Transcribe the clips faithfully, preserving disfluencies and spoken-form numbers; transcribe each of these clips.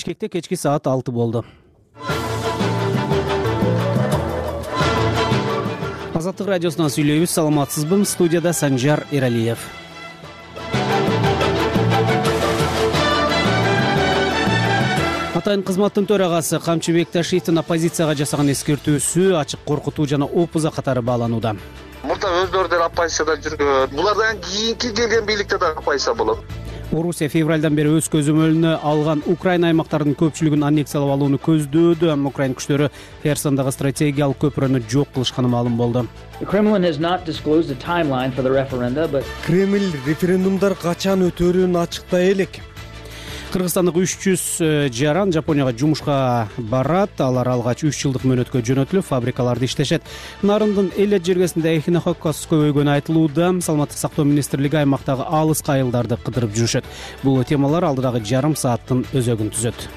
Бишкекте кечки саат алты болду. Азаттык радиосунан сүйлөйбүз. Саламатсызбы? Студияда Санжар Эралиев. Атайын кызматтын төрагасы Камчыбек Ташиевдин оппозицияга жасаган эскертүүсү ачык коркутуу жана опуза катары бааланууда. Мурда өздөрү деле оппозицияда жүргөн, булардан кийинки келген бийликте да оппозиция болот. Орусия февралдан бери өз көзөмөлүнө алган Украина аймактарынын көпчүлүгүн аннексиялап алууну көздөөдү. Украин күчтөрү Херсондагы стратегиялык көпүрөнү жок кылышканы маалым болду. Кремль референдумдар качан өтөрүн ачыктай элек. Кыргызстандык үч жүз жаран Жапонияга жумушка барат. Алар алгач үч жылдык мөөнөткө жөнөтүлүп, фабрикаларда иштешет. Нарындын эле жергесинде эхинохоккос көбөйгөнү айтылууда. Саламаттык сактоо министрлиги аймактагы алыскы айылдарды кыдырып жүрүшөт. Бул темалар алдыдагы жарым сааттын өзөгүн түзөт.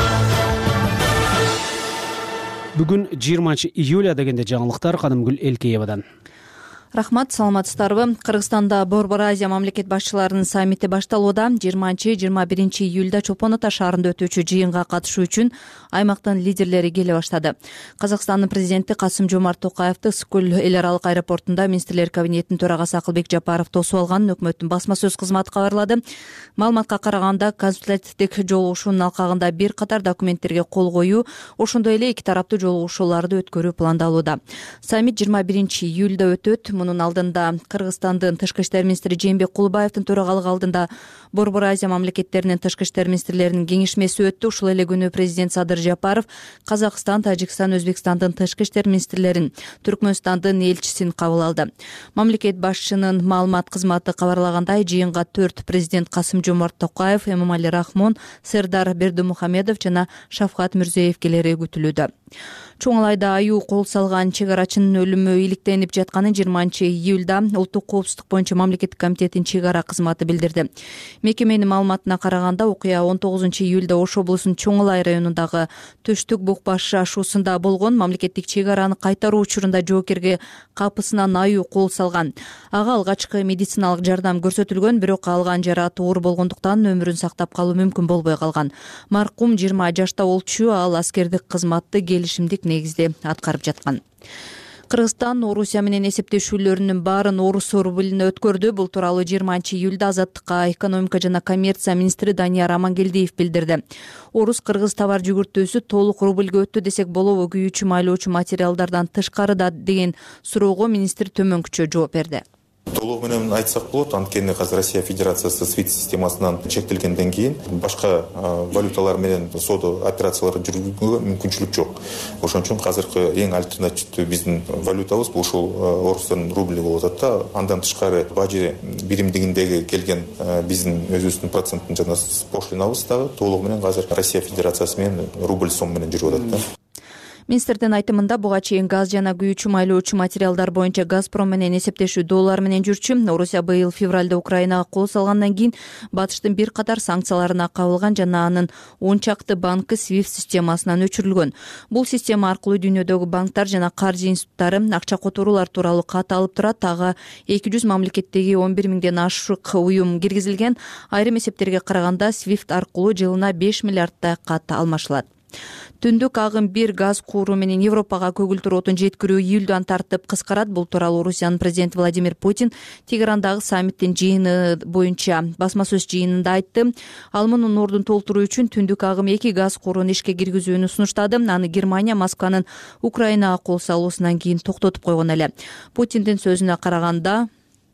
Бүгүн жыйырманчы июля дегенде жаңылыктар Канымгүл Элкеевадан. Рахмат, саламатсыздарбы? Кыргызстанда Борбор Азия мамлекет башчыларынын саммити башталууда. жыйырманчы жыйырма биринчи июлда Чопон Ата шаарында өтүүчү жыйынга катышуу үчүн аймактын лидерлери келе баштады. Казакстандын президенти Касым-Жомарт Токаевди Скул эл аралык аэропортунда министрлер кабинетинин төрагасы Акылбек Жапаров тосуп алганын өкмөттүн басма сөз кызматы кабарлады. Маалыматка караганда, консультативдик жолугушуунун алкагында бир катар документтерге кол коюу, ошондой эле эки тараптуу жолугушууларды өткөрүү пландалууда. Саммит жыйырма биринчи июлда өтөт. Мунун алдында Кыргызстандын тышкы иштер министри Жээнбек Кулбаевдин төрагалыгы алдында Борбор Азия мамлекеттеринин тышкы иштер министрлеринин кеңешмеси өттү. Ушул эле күнү президент Садыр Жапаров Казакстан, Тажикстан, Өзбекстандын тышкы иштер министрлерин, Түркмөнстандын элчисин кабыл алды. Мамлекет башчынын маалымат кызматы кабарлагандай, жыйынга төрт президент Касым-Жомарт Токаев, Эмомали Рахмон, Сердар Бердимухамедов жана Шавкат Мирзиёев келери күтүлүүдө. Чоңалайда аюу кол салган чек арачынын өлүмү иликтенип жатканын жыйырманчы июлда Улуттук коопсуздук боюнча мамлекеттик комитетинин чек ара кызматы билдирди. Мекеменин маалыматына караганда, окуя он тогузунчу июлда Ош облусунун Чоңалай районундагы Төштүк Бук баш ашуусунда болгон. Мамлекеттик чек араны кайтаруу учурунда жоокерге капысынан аюу кол салган. Ага алгачкы медициналык жардам көрсөтүлгөн, бирок алган жарааты оор болгондуктан өмүрүн сактап калуу мүмкүн болбой калган. Маркум жыйырма жашта болчу, ал аскердик кызматты келишимдик негизде аткарып жаткан. Кыргызстан Орусия менен эсептешүүлөрүнүн баарын орус рублине өткөрдү. Бул тууралуу жыйырманчы июлда Азаттыкка экономика жана коммерция министри Данияр Амангелдиев билдирди. Орус-кыргыз товар жүгүртүүсү толук рубльге өттү десек болобу, күйүүчү майлоочу материалдардан тышкарыда деген суроого министр төмөнкүчө жооп берди. Толугу менен айтсак болот, анткени азыр Россия Федерациясы свифт системасынан чектелгенден кийин башка валюталар менен соода операциялары жүргүзүүгө мүмкүнчүлүк жок. Ошон үчүн азыркы эң альтернативдүү биздин валютабыз бул ушул орустун рубли болуп атат да. Андан тышкары бажы биримдигиндеги келген биздин өзүбүздүн проценттин жана пошлинабыз дагы толугу менен азыр Россия Федерациясы менен рубль сом менен жүрүп атат да. Министрдин айтымында, буга чейин газ жана күйүүчү майлоочу материалдар боюнча Газпром менен эсептешүү доллар менен жүрчү. Орусия быйыл февралда Украинага кол салгандан кийин Батыштын бир катар санкцияларына кабылган жана анын он чакты банкы свифт системасынан өчүрүлгөн. Бул система аркылуу дүйнөдөгү банктар жана каржы институттары акча которуулар тууралуу кат алып турат. Ага эки жүз мамлекеттеги он бир миңден ашык уюм киргизилген. Айрым эсептерге караганда свифт аркылуу жылына беш миллиардтай кат алмашылат. Түндүк агым бир газ кууру менен Европага көгүлтүр отун жеткирүү июлдан тартып кыскарат. Бул тууралуу Орусиянын президенти Владимир Путин Тегерандагы саммиттин жыйыны боюнча басма сөз жыйынында айтты. Ал мунун ордун толтуруу үчүн түндүк агым эки газ куурун ишке киргизүүнү сунуштады. Аны Германия Москванын Украинага кол салуусунан кийин токтотуп койгон эле. Путиндин сөзүнө караганда,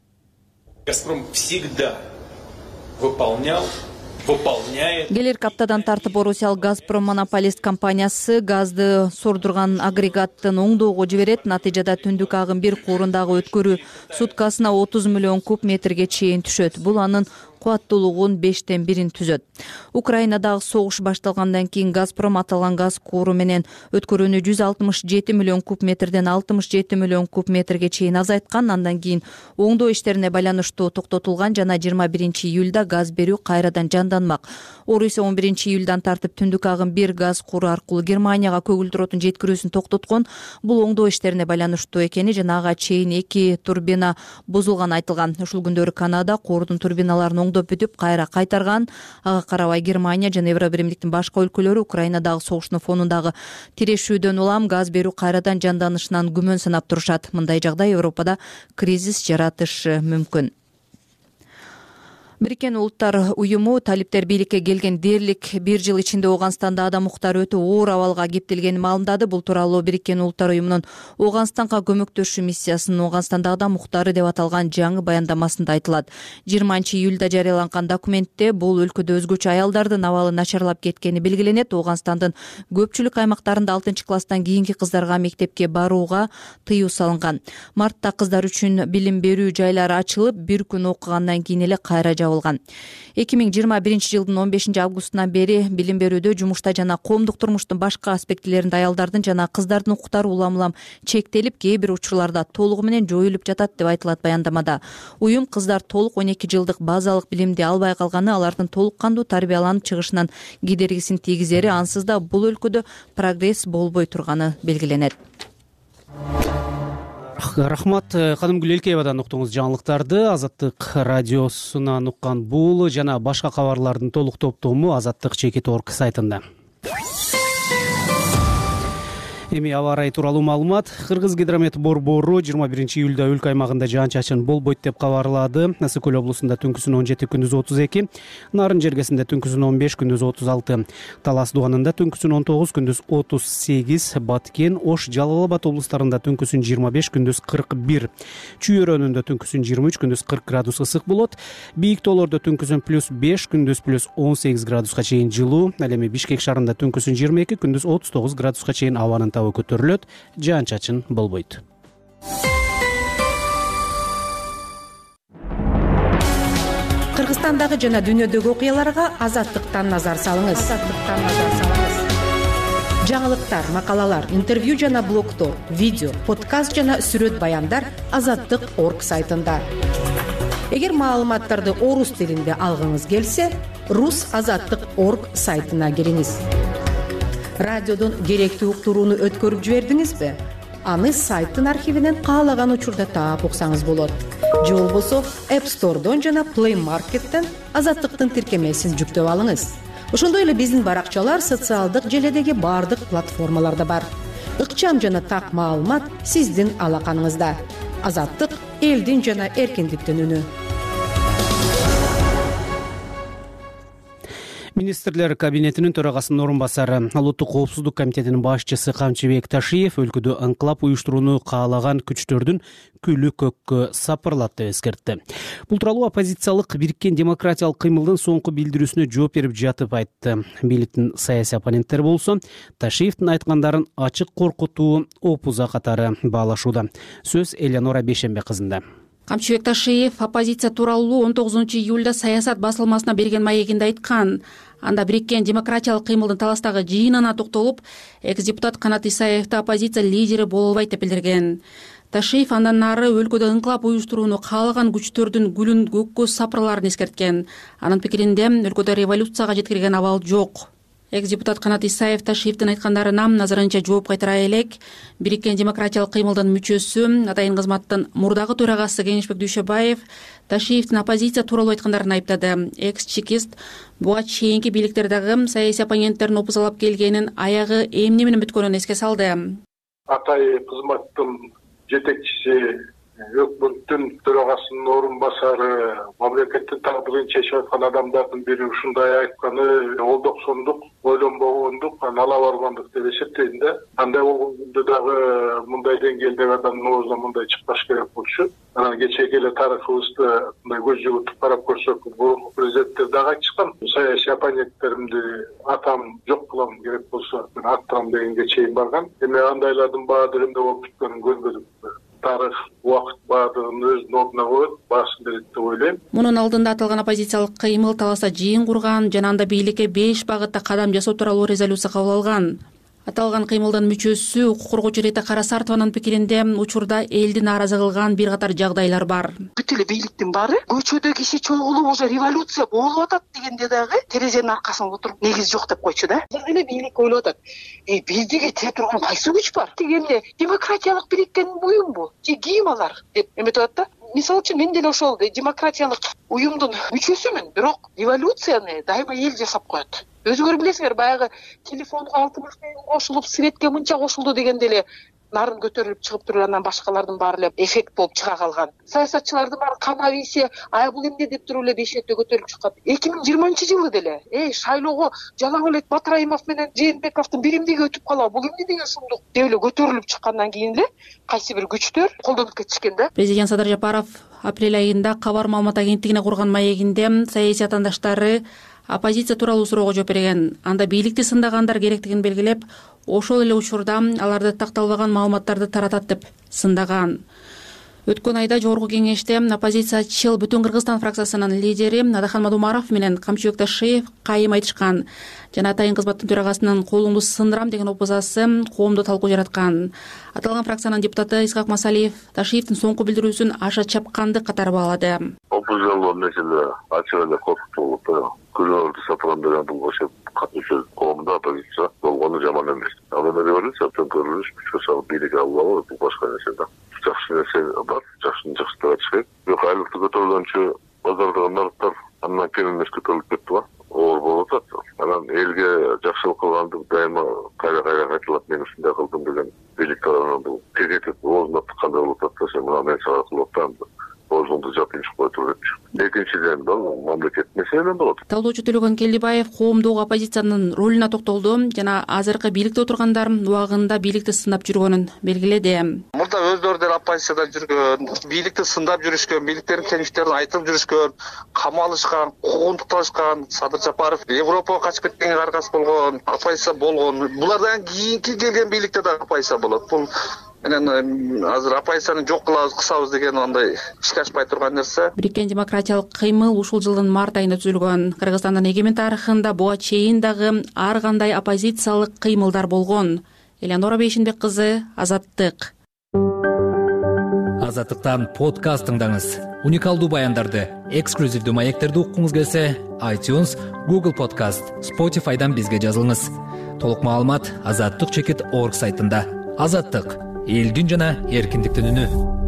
Газпром всегда выполнял келерки аптадан тартып Орусиялык Газпром монополист компаниясы газды сордурган агрегаттын оңдоого жиберет. Натыйжада түндүк агым бир куурундагы өткөрүү суткасына отуз миллион куб метрге чейин түшөт. Бул анын кубаттуулугун бештен бирин түзөт. Украинадагы согуш башталгандан кийин Газпром аталган газ кууру менен өткөрүүнү жүз алтымыш жети миллион куб метрден алтымыш жети миллион куб метрге чейин азайткан. Андан кийин оңдоо иштерине байланыштуу токтотулган жана жыйырма биринчи июлда газ берүү кайрадан жанданмак. Орусия он биринчи июлдан тартып түндүк агым бир газ кууру аркылуу Германияга көгүлтүр отун жеткирүүсүн токтоткон. Бул оңдоо иштерине байланыштуу экени жана ага чейин эки турбина бузулганы айтылган. Ушул күндөрү Канада куурдун турбиналарын колдоп бүтүп кайра кайтарган. Ага карабай Германия жана Евро биримдиктин башка өлкөлөрү Украинадагы согуштун фонундагы тирешүүдөн улам газ берүү кайрадан жанданышынан күмөн санап турушат. Мындай жагдай Европада кризис жаратышы мүмкүн. Бириккен Улуттар уюму талиптер бийликке келген дээрлик бир жыл ичинде Ооганстанда адам укуктары өтө оор абалга кептелгенин маалымдады. Бул тууралуу Бириккен Улуттар уюмунун Ооганстанга көмөктөшүү миссиясынын Ооганстанда адам укуктары деп аталган жаңы баяндамасында айтылат. жыйырманчы июлда жарыяланган документте бул өлкөдө өзгөчө аялдардын абалы начарлап кеткени белгиленет. Ооганстандын көпчүлүк аймактарында алтынчы класстан кийинки кыздарга мектепке барууга тыюу салынган. Мартта кыздар үчүн билим берүү жайлары ачылып, бир күн окугандан кийин эле кайра жабылган. эки миң жыйырма биринчи жылдын он бешинчи августунан бери билим берүүдө, жумушта жана коомдук турмуштун башка аспектилеринде аялдардын жана кыздардын укуктары улам улам чектелип, кээ бир учурларда толугу менен жоюлуп жатат деп айтылат баяндамада. Уюм кыздар толук он эки жылдык базалык билимди албай калганы алардын толук кандуу тарбияланып чыгышынан кедергисин тийгизери, ансыз да бул өлкөдө прогресс болбой турганы белгиленет. Рахмат. Кадымкүл Элкеевадан уктуңуз жаңылыктарды. Азаттык радиосунан уккан бул жана башка кабарлардын толук топтому Азаттык чекит точка орг сайтында. Эми аба ырайы тууралуу маалымат. Кыргыз гидромет борбору жыйырма биринчи июлда өлкө аймагында жаан-чачын болбойт деп кабарлады. Ысык көл облусунда түнкүсүн он жети, күндүз отуз эки, Нарын жергесинде түнкүсүн он беш, күндүз отуз алты, Талас дуганында түнкүсүн он тогуз, күндүз отуз сегиз, Баткен, Ош, Жалал Абад облустарында түнкүсүн жыйырма беш, күндүз кырк бир, Чүй өрөөнүндө түнкүсүн жыйырма үч, күндүз кырк градус ысык болот. Бийик тоолордо түнкүсүн плюс беш, күндүз плюс он сегиз градуска чейин жылуу. Ал эми Бишкек шаарында түнкүсүн жыйырма эки, күндүз отуз тогуз градуска чейин абанын табы көтөрүлөт. Жаан-чачын болбойт. Кыргызстандагы жана дүйнөдөгү окуяларга Азаттыктан назар салыңыз. Азаттыктан назар салыңыз. Жаңылыктар, макалалар, интервью жана блогтор, видео, подкаст жана сүрөт баяндар Азаттык точка орг сайтында. Эгер маалыматтарды орус тилинде алгыңыз келсе, рус азаттык точка орг сайтына кириңиз. Радиодон керектүү уктурууну өткөрүп жибердиңизби? Аны сайттын архивинен каалаган учурда таап уксаңыз болот. Же болбосо App Store'дон жана Play Market'тен Азаттыктын тиркемесин жүктөп алыңыз. Ошондой эле биздин баракчалар социалдык желедеги бардык платформаларда бар. Ыкчам жана так маалымат сиздин алаканыңызда. Азаттык элдин жана эркиндиктин үнү. Министрлер кабинетинин төрагасынын орун басары, Улуттук коопсуздук комитетинин башчысы Камчыбек Ташиев өлкөдө анклап уюштурууну каалаган күчтөрдүн күлү көккө сапырылат деп эскертти. Бул тууралуу оппозициялык Бириккен демократиялык кыймылдын соңку билдирүүсүнө жооп берип жатып айтты. Бийликтин саясий оппоненттери болсо Ташиевдин айткандарын ачык коркутуу, опуза катары баалашууда. Сөз Элеонора Бейшембе кызында. Камчыбек Ташиев оппозиция тууралуу он тогузунчу июлда саясат басылмасына берген маегинде айткан. Анда Бириккен демократиялык кыймылдын таластагы жыйынына токтолуп, экс-депутат Канат Исаевди оппозиция лидери боло албайт деп билдирген. Ташиев андан нары өлкөдө инкылап уюштурууну каалаган күчтөрдүн гүлүн көккө сапырыларын эскерткен. Анын пикиринде өлкөдө революцияга жеткирген абал жок. Экс-депутат Канат Исаев Ташиевдин айткандарына назарынча жооп кайтара элек. Бириккен демократиялык кыймылдын мүчөсү, атайын кызматтын мурдагы төрагасы Кеңешбек Дүйшөбаев Ташиевдин оппозиция тууралуу айткандарын айыптады. Экс-чекист буга чейинки бийликтердеги саясий оппоненттерин опузалап келгенин, аягы эмне менен бүткөнүн эске салды. Атай кызматтын жетекчиси, өкмөттүн төрагасынын орун басары, мамлекеттин тагдырын чечип аткан адамдардын бири ушундай айтканы олдоксондук, ойлонбогондук, ала баргандык деп эсептейм да. Андай болгондо дагы мындай деңгээлдеги адамдын оозунан мындай чыкпаш керек болчу. Анан кечеги эле тарыхыбызды мындай көз жүгүртүп карап көрсөк, мурунку президенттер дагы айтышкан. Саясий оппоненттеримди атам жок кылам, керек болсо мен аттырам дегенге чейин барган. Эми андайлардын баардыгында болуп бүткөнүн көрбөдүк. Тарых убакыт баардыгын өзүнүн ордуна коет, баасын берет деп ойлойм. Мунун алдында аталган оппозициялык кыймыл таласта жыйын курган жана анда бийликке беш багытта кадам жасоо тууралуу резолюция кабыл алган. Аталган кыймылдын мүчөсү укук коргоочу Рита Карасартованын пикиринде учурда элди нааразы кылган бир катар жагдайлар бар. Бүт эле бийликтин баары көчөдө киши чогулуп уже революция болуп атат дегенде дагы терезенин аркасына отуруп негиз жок деп койчу да. Бир эле бийлик ойлоп атат. Э бизди кетире турган кайсы күч бар? Дегенде демократиялык Бириккен уюм бул. Же ким алар деп эметип атат да. мисалы үчүн мен деле ошол демократиялык уюмдун мүчөсүмүн, бирок революцияны дайыма эл жасап коет. Өзүңөр билесиңер, баягы телефонго алтымыш миң кошулуп, светке мынча кошулду дегенде эле нарын көтөрүлүп чыгып туруп, анан башкалардын баары эле эффект болуп чыга калган. Саясатчылардын баары кана ийсе, ай бул эмне деп туруп эле бешетте көтөрүлүп чыккан. эки миң жыйырманчы жылы деле, эй, шайлоого жалаң элек Батыраимов менен Жээнбековдун бир эмнеге өтүп калабы, бул эмне деген шундук деп эле көтөрүлүп чыккандан кийин эле кайсы бир күчтөр колдонуп кетишкен да. Президент Садыр Жапаров апрель айында Кабар маалымат агенттигине курган маегинде саясий атаандаштары оппозиция тууралуу суроого жооп берген. Анда бийликти сындагандар керектигин белгилеп, ошол эле учурда аларды такталбаган маалыматтарды таратат деп сындаган. Өткөн айда жогорку кеңеште оппозициячыл Бүтүн Кыргызстан фракциясынын лидери Надахан Мадумаров менен Камчыбек Ташиев кайым айтышкан жана атайын кызматтын төрагасынын колуңду сындырам деген опузасы коомдо талкуу жараткан. Аталган фракциянын депутаты Исхак Масалиев Ташиевдин соңку билдирүүсүн аша чапкандык катары баалады. Оппозициялар маселе ачык эле коркутулуп, күнөөлдү сатылган деген бул ошо катышуу коомдо оппозиция болгону жаман эмес. Ал эми революция төңкөрүлүш күчкө салып бийлик алуу бул башка нерсе да. Жакшы нерсе бар, жакшыны жакшы чыгат. Бирок айлыкты көтөрүлгөнчө базардагы нарыктар андан кем эмес көтөрүлүп кетти ба, оор болуп атат. Анан элге жакшылык кылганды дайыма кайра кайра кайталап мен ушундай кылдым деген бийлик тарабынан бул тегетип оозуна тыккандай болуп атат. Сен мына мен сага кылып атам, оозуңду жапынчып кой туруп депчи. Экинчиден бул мамлекет маселе болот. Талоочу Төлөгөн Келдибаев коомдогу оппозициянын ролуна токтолду жана азыркы бийликте отургандар убагында бийликти сындап жүргөнүн белгиледи. Мурда өздөрү деле оппозицияда жүргөн, бийликти сындап жүрүшкөн, бийликтердин кемчиликтерин айтып жүрүшкөн, камалышкан, куугунтукташкан, Садыр Жапаров Европага качып кеткенге аргасы болгон, оппозиция болгон. Булардан кийинки келген бийликте да оппозиция болот. Бул менен азыр оппозицияны жок кылабыз, кысабыз деген андай ишке ашпай турган нерсе. Бириккен демократиялык кыймыл ушул жылдын март айында түзүлгөн. Кыргызстандын эгемен тарыхында буга чейин дагы ар кандай оппозициялык кыймылдар болгон. Элеонора Бейшинбек кызы, Азаттык. Азаттыктан подкаст тыңдаңыз. Уникалдуу баяндарды, эксклюзивдүү маектерди уккуңуз келсе, iTunes, Google Podcast, Spotify'дан бизге жазылыңыз. Толук маалымат азаттык чекит орг сайтында. Азаттык, элдин жана эркиндиктин үнү.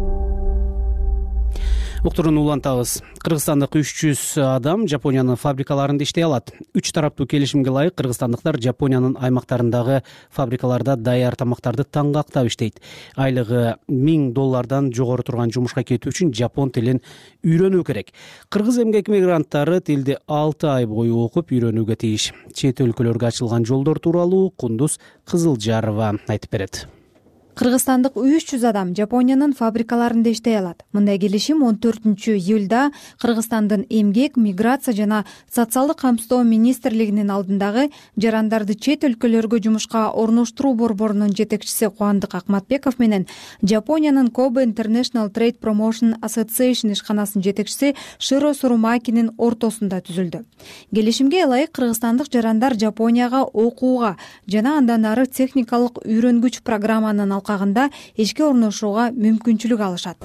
Уктурууну улантабыз. Кыргызстандык үч жүз адам Жапониянын фабрикаларында иштей алат. Үч тараптуу келишимге ылайык кыргызстандыктар Жапониянын аймактарындагы фабрикаларда даяр тамактарды таңгактап иштейт. Айлыгы миң доллардан жогору турган жумушка кетүү үчүн жапон тилин үйрөнүү керек. Кыргыз эмгек мигранттары тилди алты ай бою окуп үйрөнүүгө тийиш. Чет өлкөлөргө ачылган жолдор тууралуу Кундуз Кызылжарова айтып берет. Кыргызстандык үч жүз адам Жапониянын фабрикаларында иштей алат. Мындай келишим он төртүнчү июлда Кыргызстандын эмгек, миграция жана социалдык камсыздоо министрлигинин алдындагы жарандарды чет өлкөлөргө жумушка орноштуруу борборунун жетекчиси Кубандык Акматбеков менен Жапониянын Kobe International Trade Promotion Association ишканасынын жетекчиси Широ Сурумакинин ортосунда түзүлдү. Келишимге ылайык кыргызстандык жарандар Жапонияга окууга жана андан ары техникалык үйрөнгүч программанын алкагында ишке орношууга мүмкүнчүлүк алышат.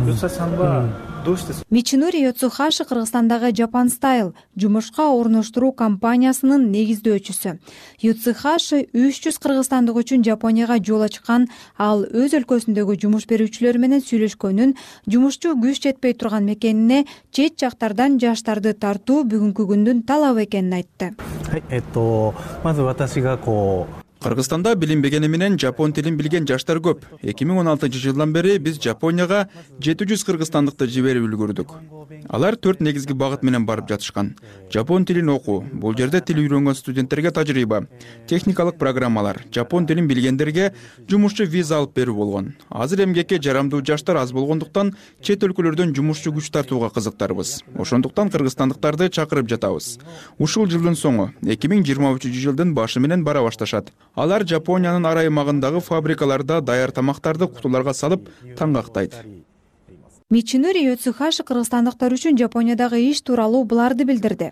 Мичинури Йоцухаши Кыргызстандагы Japan Style жумушка орноштуруу компаниясынын негиздөөчүсү. Йоцухаши үч жүз кыргызстандык үчүн Жапонияга жол ачкан. Ал өз өлкөсүндөгү жумуш берүүчүлөр менен сүйлөшкөнүн, жумушчу күч жетпей турган мекенине чет жактардан жаштарды тартуу бүгүнкү күндүн талабы экенин айтты. Кыргызстанда билинбегени менен жапон тилин билген жаштар көп. эки миң он алтынчы жылдан бери биз Жапонияга жети жүз кыргызстандыкты жиберип үлгүрдүк. Алар төрт негизги багыт менен барып жатышкан. Жапон тилин окуу, бул жерде тил үйрөнгөн студенттерге тажрыйба, техникалык программалар, жапон тилин билгендерге жумушчу виза алып берүү болгон. Азыр эмгекке жарамдуу жаштар аз болгондуктан чет өлкөлөрдөн жумушчу күч тартууга кызыктарбыз. Ошондуктан кыргызстандыктарды чакырып жатабыз. Ушул жылдын соңу эки миң жыйырма үчүнчү жылдын башы менен бара башташат. Алар Жапониянын ар аймагындагы фабрикаларда даяр тамактарды кутуларга салып таңгактайт. Мичинури Йоцухаши кыргызстандыктар үчүн Жапониядагы иш тууралуу буларды билдирди.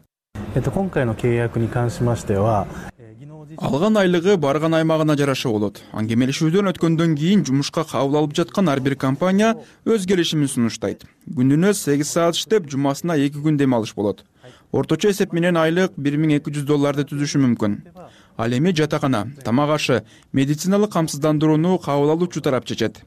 Алган айлыгы барган аймагына жараша болот. Аңгемелешүүдөн өткөндөн кийин жумушка кабыл алып жаткан ар бир компания өз келишимин сунуштайт. Күнүнө сегиз саат иштеп, жумасына эки күн дем алыш болот. Орточо эсеп менен айлык бир миң эки жүз долларды түзүшү мүмкүн. Ал эми жатакана, тамак ашы, медициналык камсыздандырууну кабыл алуучу тарап чечет.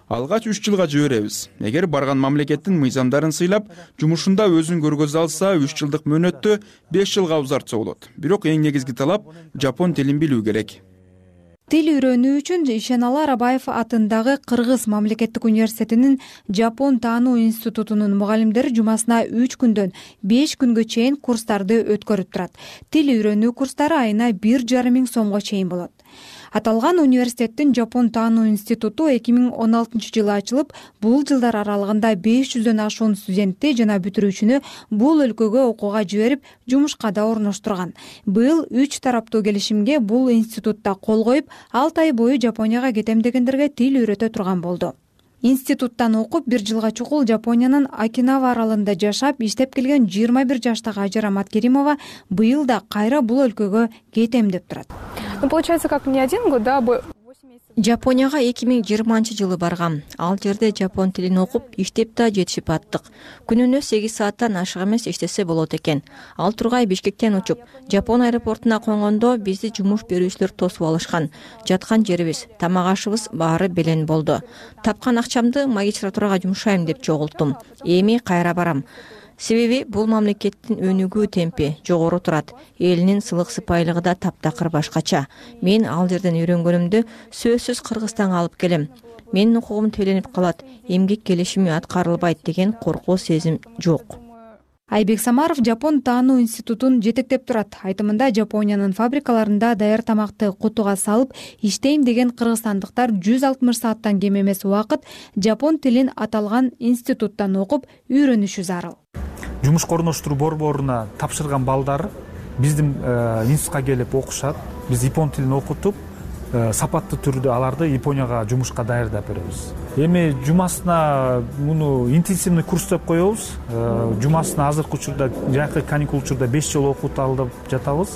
алгач үч жылга жиберебиз. Эгер барган мамлекеттин мыйзамдарын сыйлап, жумушунда өзүн көргөзө алса, үч жылдык мөөнөттү беш жылга узартса болот. Бирок эң негизги талап жапон тилин билүү керек. Тил үйрөнүү үчүн Ишеналы Арабаев атындагы Кыргыз мамлекеттик университетинин Жапон таануу институтунун мугалимдери жумасына үч күндөн беш күнгө чейин курстарды өткөрүп турат. Тил үйрөнүү курстары айына бир жарым миң сомго чейин болот. Аталган университеттин Жапон таануу институту эки миң он алтынчы жылы ачылып, бул жылдар аралыгында беш жүздөн ашуун студентти жана бүтүрүүчүнү бул өлкөгө окууга жиберип, жумушка да орноштурган. Быйыл үч тараптуу келишимге бул институтта кол коюп, алты ай бою Жапонияга кетем дегендерге тил үйрөтө турган болду. Институттан окуп, бир жылга чукул Жапониянын Окинава аралында жашап, иштеп келген жыйырма бир жаштагы Ажара Маткеримова быйыл да кайра бул өлкөгө кетем деп турат. Ну, получается, как не один год, да, Жапонияга эки миң жыйырманчы жылы баргам. Ал жерде жапон тилин окуп, иштеп да жетишип аттык. Күнүнө сегиз сааттан ашык эмес иштесе болот экен. Ал тургай Бишкектен учуп, Жапон аэропортуна конгондо бизди жумуш берүүчүлөр тосуп алышкан. Жаткан жерибиз, тамак ашыбыз баары белен болду. Тапкан акчамды магистратурага жумшайм деп чогулттум. Эми кайра барам. Себеби бул мамлекеттин өнүгүү темпи жогору турат. Элинин сылык сыпайылыгы да таптакыр башкача. Мен ал жерден үйрөнгөнүмдү сөзсүз Кыргызстанга алып келем. Менин укугум төлөнүп калат, эмгек келишими аткарылбайт деген коркуу сезим жок. Айбек Самаров Жапон таануу институтун жетектеп турат. Айтымында Жапониянын фабрикаларында даяр тамакты кутуга салып иштейм деген кыргызстандыктар жүз алтымыш сааттан кем эмес убакыт жапон тилин аталган институттан окуп үйрөнүшү зарыл. Жумушка орноштуруу борборуна тапшырган балдар биздин институтка келип окушат. Биз япон тилин окутуп, сапаттуу түрдө аларды Японияга жумушка даярдап беребиз. Эми жумасына муну интенсивный курс деп коебуз. Жумасына азыркы учурда, жакы каникул учурда беш жолу окутуп алып жатабыз.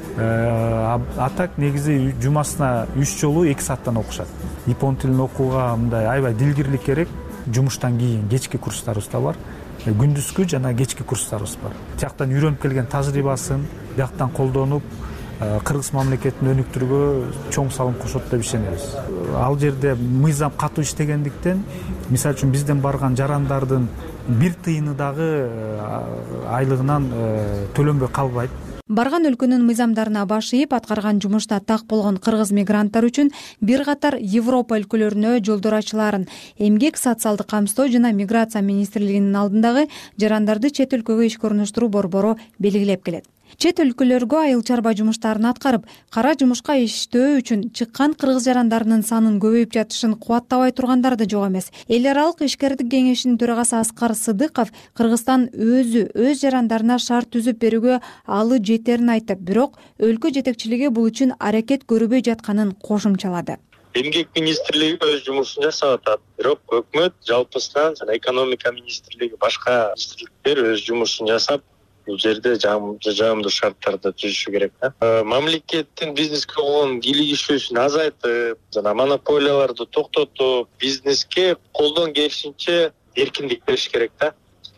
А так негизи жумасына үч жолу эки сааттан окушат. Япон тилин окууга мындай аябай дилгирлик керек. Жумуштан кийин кечки курстарыбыз да бар. Күндүзгү жана кечки курстарыбыз бар. Тияктан үйрөнүп келген тажрыйбасын бияктан колдонуп, Кыргыз мамлекетин өнүктүрүүгө чоң салым кошот деп ишенебиз. Ал жерде мыйзам катуу иштегендиктен, мисалы үчүн бизден барган жарандардын бир тыйыны дагы айлыгынан төлөнбөй калбайт. Барган өлкөнүн мыйзамдарына баш ийип аткарган жумушта так болгон кыргыз мигранттар үчүн бир катар Европа өлкөлөрүнө жолдор ачылаарын Эмгек, социалдык камсыздоо жана миграция министрлигинин алдындагы жарандарды чет өлкөгө ишке орноштуруу борбору белгилеп келет. Чет өлкөлөргө айыл чарба жумуштарын аткарып, кара жумушка иштөө үчүн чыккан кыргыз жарандарынын санын көбөйүп жатышын кубаттабай тургандар да жок эмес. Эл аралык ишкердик кеңешинин төрагасы Аскар Сыдыков Кыргызстан өзү өз жарандарына шарт түзүп берүүгө алы жетерин айтып, бирок өлкө жетекчилиги бул үчүн аракет көрбөй жатканын кошумчалады. Эмгек министрлиги өз жумушун жасап атат, бирок өкмөт жалпысынан жана экономика министрлиги башка министрликтер өз жумушун жасап, бул жерде жаамдуу шарттарды түзүшү керек. Мамлекеттин бизнеске болгон кийлигишүүсүн азайтып, жана монополияларды токтотуп, бизнеске колдон келишинче эркиндик бериш керек да.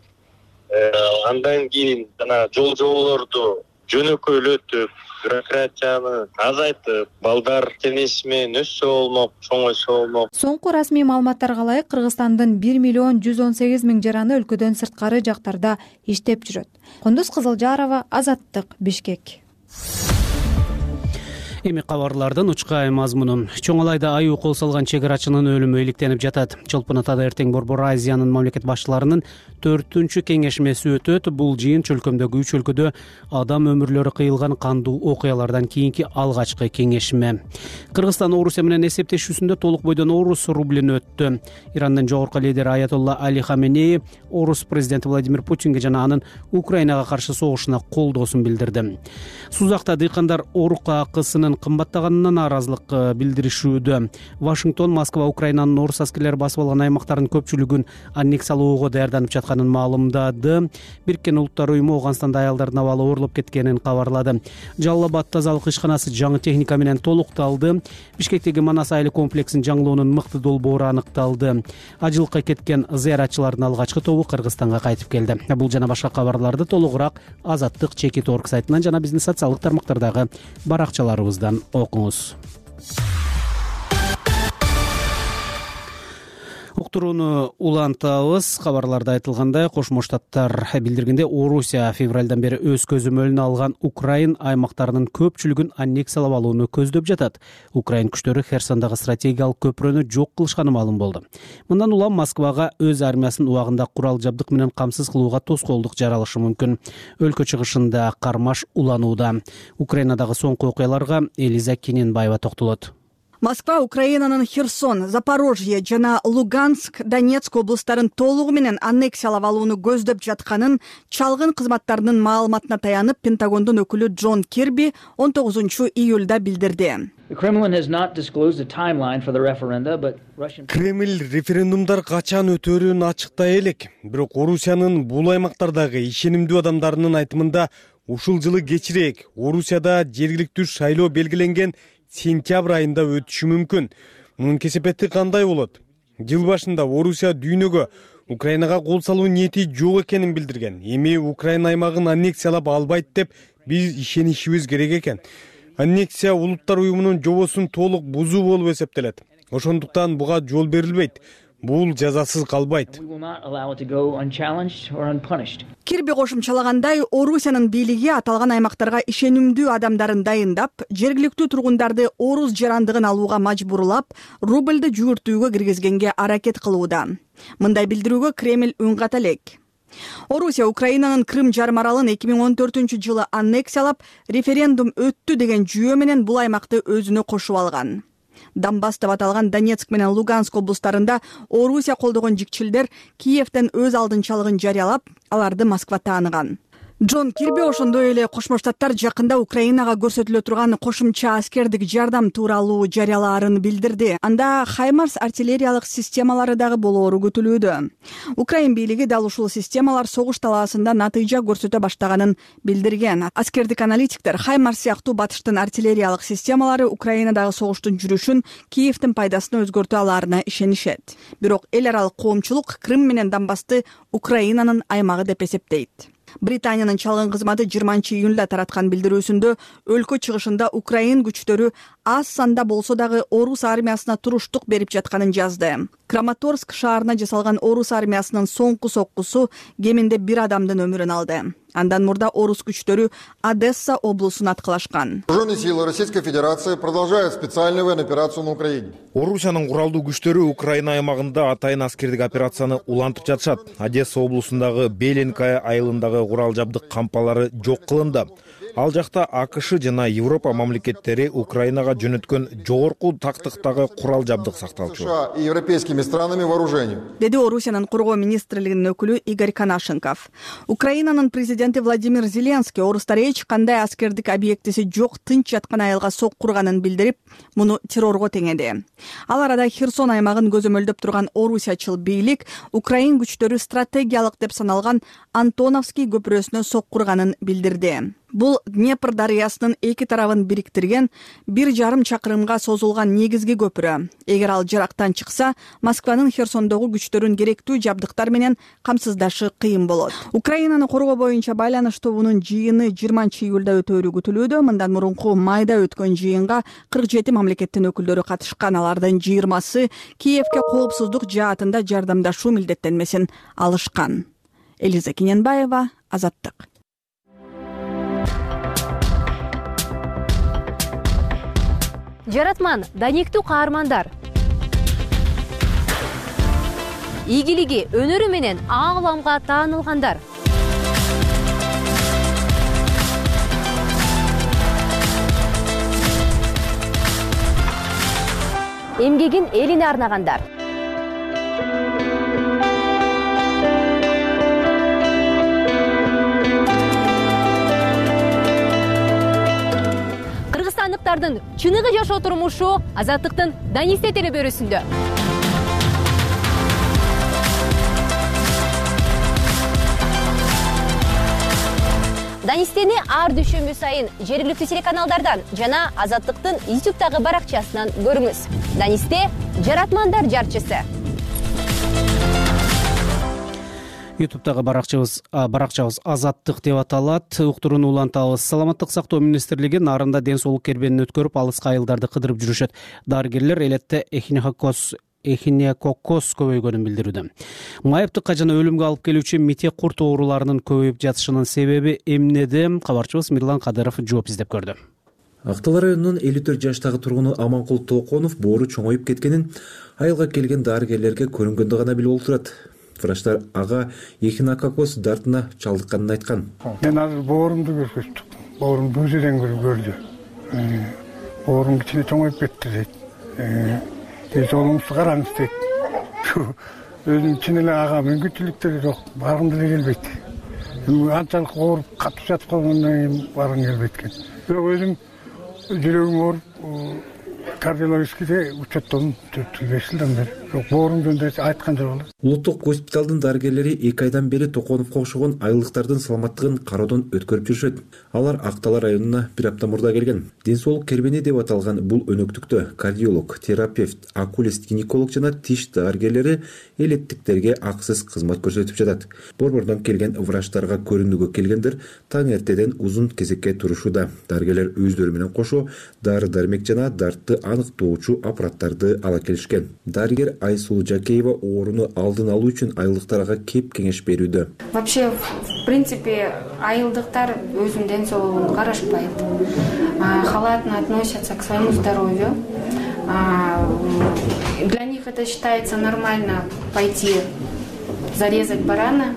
Андан кийин жана жол жоболорду жөнөкөйлөтүп, бюрократияны азайтып, балдар тенеси менен өссө болмок, чоңойсо болмок. Соңку расмий маалыматтарга ылайык Кыргызстандын бир миллион жүз он сегиз миң жараны өлкөдөн сырткары жактарда иштеп жүрөт. Кондуз Кызылжарова, Азаттык, Бишкек. Эми кабарлардын учкай мазмуну. Чоң Алайда аюу кол салган чек арачынын өлүмү иликтенип жатат. Чолпон Атада эртең Борбор Азиянын мамлекет башчыларынын төртүнчү кеңешмеси өтөт. Бул жыйын чөлкөмдөгү үч өлкөдө адам өмүрлөрү кыйылган кандуу окуялардан кийинки алгачкы кеңешме. Кыргызстан Орусия менен эсептешүүсүндө толук бойдон орус рублин өттү. Ирандын жогорку лидери Аятолла Али Хаменеи орус президенти Владимир Путинге жана анын Украинага каршы согушуна колдоосун билдирди. Сузакта дыйкандар орук акысынын кымбаттаганына нааразылык билдиришүүдө. Вашингтон Москва Украинанын орус аскерлери басып алган аймактардын көпчүлүгүн аннексиялоого даярданып жатканын маалымдады. Бириккен Улуттар уюму Ооганстанда аялдардын абалы оорлоп кеткенин кабарлады. Жалал Абад тазалык ишканасы жаңы техника менен толукталды. Бишкектеги Манас айыл комплексин жаңылоонун мыкты долбоору аныкталды. Ажылыкка кеткен зыяратчылардын алгачкы тобу Кыргызстанга кайтып келди. Бул жана башка кабарларды толугураак Азаттык чекит орг сайтынан жана биздин социалдык тармактардагы баракчаларыбыздан окуңуз. уктурууну улантабыз. Кабарларда айтылгандай, Кошмо Штаттар билдиргенде, Орусия февралдан бери өз көзөмөлүнө алган Украин аймактарынын көпчүлүгүн аннексиялап алууну көздөп жатат. Украин күчтөрү Херсондагы стратегиялык көпүрөнү жок кылышканы маалым болду. Мындан улам Москвага өз армиясын убагында курал жабдык менен камсыз кылууга тоскоолдук жаралышы мүмкүн. Өлкө чыгышында кармаш уланууда. Украинадагы соңку окуяларга Элиза Кененбаева токтолот. Москва Украинанын Херсон, Запорожье жана Луганск, Донецк облустарын толугу менен аннексиялап алууну көздөп жатканын чалгын кызматтарынын маалыматына таянып Пентагондун өкүлү Джон Кирби он тогузунчу июлда билдирди. Кремль референдумдар качан өтөрүн ачыктай элек, бирок Орусиянын бул аймактардагы ишенимдүү адамдарынын айтымында ушул жылы кечирээк Орусияда жергиликтүү шайлоо белгиленген сентябрь айында өтүшү мүмкүн. Мунун кесепети кандай болот? Жыл башында Орусия дүйнөгө Украинага кол салуу ниети жок экенин билдирген. Эми Украина аймагын аннексиялап албайт деп биз ишенишибиз керек экен. Аннексия улуттар уюмунун жобосун толук бузуу болуп эсептелет. Ошондуктан буга жол берилбейт. Бул жазасыз калбайт. Кирби кошумчалагандай, Орусиянын бийлиги аталган аймактарга ишенимдүү адамдарын дайындап, жергиликтүү тургундарды орус жарандыгын алууга мажбурлап, рубльды жүгүртүүгө киргизгенге аракет кылууда. Мындай билдирүүгө Кремль үн ката элек. Орусия Украинанын Крым жарым аралын эки миң он төртүнчү жылы аннексиялап, референдум өттү деген жүйө менен бул аймакты өзүнө кошуп алган. Донбасс деп аталган Донецк менен Луганск облустарында Орусия колдогон жикчилдер Киевден өз алдынчалыгын жарыялап, аларды Москва тааныган. Джон Кирби ошондой эле Кошмо Штаттар жакында Украинага көрсөтүлө турган кошумча аскердик жардам тууралуу жарыялаарын билдирди. Анда Хаймарс артиллериялык системалары дагы болоору күтүлүүдө. Украин бийлиги дал ушул системалар согуш талаасында натыйжа көрсөтө баштаганын билдирген. Аскердик аналитиктер Хаймарс сыяктуу батыштын артиллериялык системалары Украинадагы согуштун жүрүшүн Киевдин пайдасына өзгөртө алаарына ишенишет. Бирок эл аралык коомчулук Крым менен Донбассты Украинанын аймагы деп эсептейт. Британиянын чалгын кызматы жыйырманчы июнда тараткан билдирүүсүндө өлкө чыгышында Украин күчтөрү аз санда болсо дагы орус армиясына туруштук берип жатканын жазды. Краматорск шаарына жасалган орус армиясынын соңку соккусу кеминде бир адамдын өмүрүн алды. Андан мурда орус күчтөрү Одесса облусун аткылашкан. Вооруженные силы Российской Федерации продолжают специальную военную операцию на Украине. Орусиянын куралдуу күчтөрү Украина аймагында атайын аскердик операцияны улантып жатышат. Одесса облусундагы Беленкая айылындагы курал жабдык кампалары жок кылынды. Ал жакта АКШ жана Европа мамлекеттери Украинага жөнөткөн жогорку тактыктагы курал жабдык сакталчу. США и европейскими странами вооружению. Деди Орусиянын коргоо министрлигинин өкүлү Игорь Конашенков. Украинанын президенти Владимир Зеленский орустар эч кандай аскердик объектиси жок тынч жаткан айылга сок курганын билдирип, муну террорго теңеди. Ал арада Херсон аймагын көзөмөлдөп турган орусиячыл бийлик Украин күчтөрү стратегиялык деп саналган Антоновский көпүрөсүнө сок курганын билдирди. Бул Днепр дарыясынын эки тарабын бириктирген бир жарым чакырымга созулган негизги көпүрө. Эгер ал жарактан чыкса, Москванын Херсондогу күчтөрүн керектүү жабдыктар менен камсыздашы кыйын болот. Украинаны коргоо боюнча байланыш тобунун жыйыны жыйырманчы июлда өтөөрү күтүлүүдө. Мындан мурунку майда өткөн жыйынга кырк жети мамлекеттин өкүлдөрү катышкан. Алардын жыйырмасы Киевке коопсуздук жаатында жардамдашуу милдеттенмесин алышкан. Элиза Кененбаева, Азаттык. Жаратман, даниктүү каармандар. Ийгилиги, өнөрү менен аңламга таанылгандар. Эмгегин элине арнагандар. Кыргызстандыктардын чыныгы жашоо турмушу Азаттыктын Данисте телебөрүсүндө. Данистени ар дүйшөмбү сайын жергиликтүү телеканалдардан жана Азаттыктын ютубтагы баракчасынан көрүңүз. Данисте жаратмандар жарчысы. ютубтагы баракчабыз баракчабыз Азаттык деп аталат. Уктурууну улантабыз. Саламаттык сактоо министрлиги нарында ден соолук кербенин өткөрүп, алыска айылдарды кыдырып жүрүшөт. Дарыгерлер элетте эхинококкоз эхинококкоз көбөйгөнүн билдирүүдө. Майыптыкка жана өлүмгө алып келүүчү митек курт ооруларынын көбөйүп жатышынын себеби эмнеде? Кабарчыбыз Мирлан Кадыров жооп издеп көрдү. Ак Талаа районунун элүү төрт жаштагы тургуну Аманкул Токонов боору чоңоюп кеткенин айылга келген дарыгерлерге көрүнгөндө гана билип олтурат. Врачтар ага эхинококкоз дартына чалдыкканын айткан. Мен азыр боорумду көрсөттүм. Боорум өзүдөн көрдү. Боорум кичине чоңоюп кетти дейт. Тез жолуңузду караңыз дейт. Өзүм чын эле ага мүмкүнчүлүктөрү жок, баргым деле келбейт. Анчалык ооруп катып жатып калгандан кийин баргым келбейт экен. Бирок өзүм жүрөгүм ооруп, кардиологическийде учеттолдум төрт беш жылдан бери. Бирок боорум жөнүндө айткан жок эле. Улуттук госпиталдын дарыгерлери эки айдан бери Токоновго окшогон айылдыктардын саламаттыгын кароодон өткөрүп жүрүшөт. Алар Ак Талаа районуна бир апта мурда келген. Ден соолук кербени деп аталган бул өнөктүктө кардиолог, терапевт, окулист, гинеколог жана тиш дарыгерлери элеттиктерге акысыз кызмат көрсөтүп жатат. Борбордон келген врачтарга көрүнүүгө келгендер таң эртеден узун кезекке турушууда. Дарыгерлер өздөрү менен кошо дары-дармек жана дартты аныктоочу аппараттарды ала келишкен. Дарыгер Айсулуу Жакеева ооруну алдын алуу үчүн айылдыктарга кеп кеңеш берүүдө. Вообще, в принципе, айылдыктар өзүнүн ден соолугун карашпайт. Халатно относятся к своему здоровью. Для них это считается нормально пойти зарезать барана,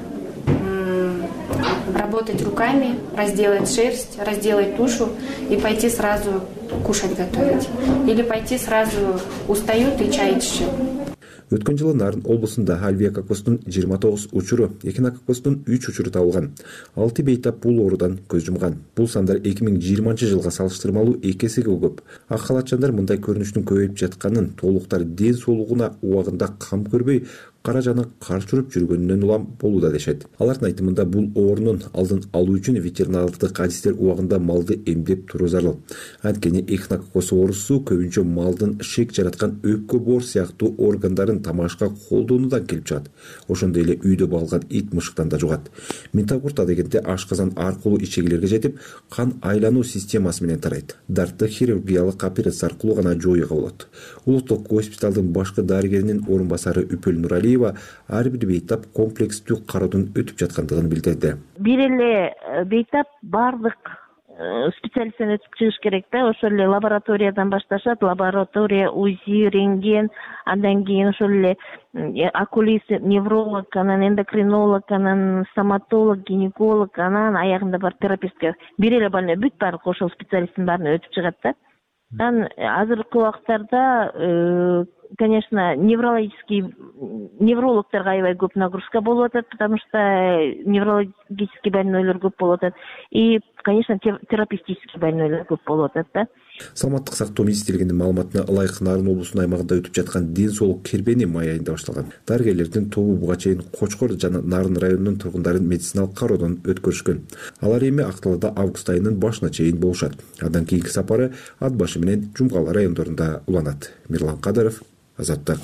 работать руками, разделать шерсть, разделать тушу и пойти сразу кушать готовить. Или пойти сразу устают и чай ичишет. Өткөн жылы Нарын облусунда альвиококкостун жыйырма тогуз учуру, эхинококкостун үч учуру табылган. алты бейтап бул оорудан көз жумган. Бул сандар эки миң жыйырманчы жылга салыштырмалуу эки эсеге көп. Ак халатчандар мындай көрүнүштүн көбөйүп жатканын, толуктар ден соолугуна убагында кам көрбөй, кара жана каршы уруп жүргөнүнөн улам болууда дешет. Алардын айтымында бул оорунун алдын алуу үчүн ветеринардык адистер убагында малды эмдеп туруу зарыл. Анткени эхинококкоз оорусу көбүнчө малдын шек жараткан өпкө боор сыяктуу органдарын тамашка колдонуудан келип чыгат. Ошондой эле үйдө багылган ит мышыктан да жугат. Минтакурт адегенде ашказан аркылуу ичегилерге жетип, кан айлануу системасы менен тарайт. Дартты хирургиялык операция аркылуу гана жоюуга болот. Улуттук госпиталдын башкы дарыгеринин орун басары Үпөл Нуралиева ар бир бейтап комплекстүү кароодон өтүп жаткандыгын билдирди. Бир эле бейтап бардык специалисттен өтүп чыгыш керек да. Ошол эле лабораториядан башташат. Лаборатория, УЗИ, рентген, андан кийин ошол эле окулист, невролог, анан эндокринолог, анан стоматолог, гинеколог, анан аягында бар терапевтке. Бир эле больной бүт баардык ошол специалисттин баарына өтүп чыгат да. Анан азыркы убактарда конечно, неврологический неврологторго аябай көп нагрузка болуп атат, потому что неврологический больнойлор көп болуп атат. И, конечно, терапевтический больнойлор көп болуп атат да. Саламаттык сактоо министрлигинин маалыматына ылайык Нарын облусунун аймагында өтүп жаткан ден соолук кербени май айында башталган. Дарыгерлердин тобу буга чейин Кочкор жана Нарын районунун тургундарын медициналык кароодон өткөрүшкөн. Алар эми Ак Талаада август айынын башына чейин болушат. Андан кийинки сапары Ат башы менен Жумгала райондорунда уланат. Мирлан Кадыров, Азаттык.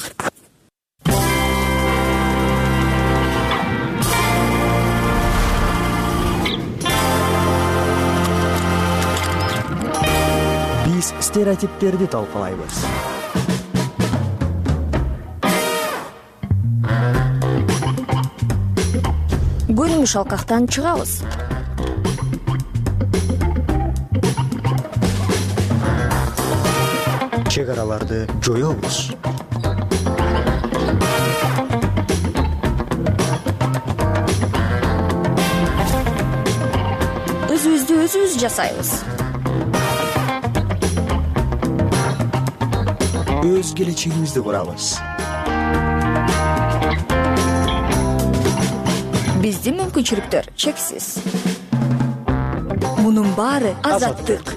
Биз стереотиптерди талкуулайбыз. Көрүнүш алкактан чыгабыз. Чек араларды жоёбуз. Өзүбүздү өзүбүз жасайбыз. Өз келечегибизди курабыз. Биздин мүмкүнчүлүктөр чексиз. Мунун баары азаттык.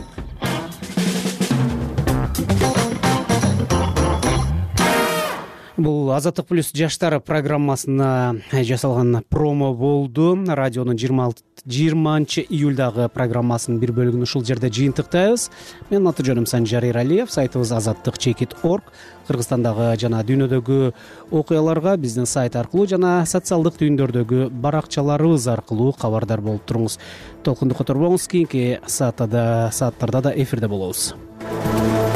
Бул Азаттык плюс жаштар программасына жасалган промо болду. Радионун жыйырманчы июлдагы программасынын бир бөлүгүн ушул жерде жыйынтыктайбыз. Менин аты жөнүм Санжар Иралиев. Сайтыбыз азаттык чекит точка орг. Кыргызстандагы жана дүйнөдөгү окуяларга биздин сайт аркылуу жана социалдык түйүндөрдөгү баракчаларыбыз аркылуу кабардар болуп туруңуз. Толкунду которбоңуз, кийинки сааттарда да эфирде болобуз.